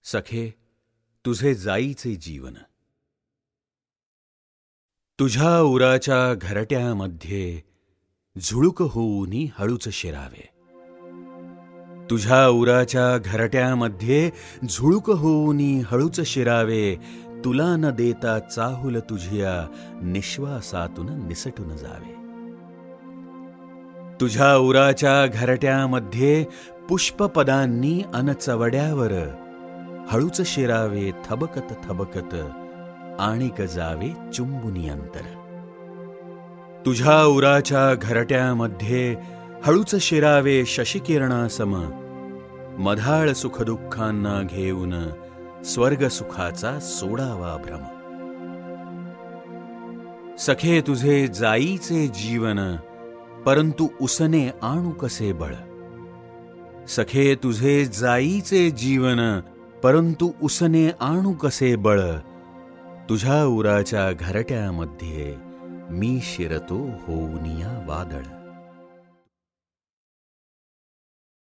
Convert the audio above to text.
सखे तुझे जाईचे जीवन. तुझ्या उराच्या घरट्यामध्ये झुळूक होऊनी हळूच शिरावे. तुझ्या उराच्या घरट्यामध्ये झुळूक होऊनी हळूच शिरावे. तुला न देता चाहुल तुझिया निश्वासातून निसटून जावे. तुझ्या उराच्या घरट्यामध्ये पुष्पपदांनी अनचवड्यावर हळूच शिरावे थबकत थबकत आणिक जावे चुंबुनी अंतर. तुझ्या उराच्या घरट्यामध्ये हळूच शिरावे शशिकिरणासम मधाळ सुखदुःखांना घेऊन स्वर्ग सुखाचा सोडावा भ्रम. सखे तुझे जाईचे जीवन परंतु उसने आणू कसे बळ. सखे तुझे जाईचे जीवन परंतु उसने आणू कसे बळ. तुझ्या उराच्या घरट्यामध्ये मी शिरतो होऊनिया वादळ.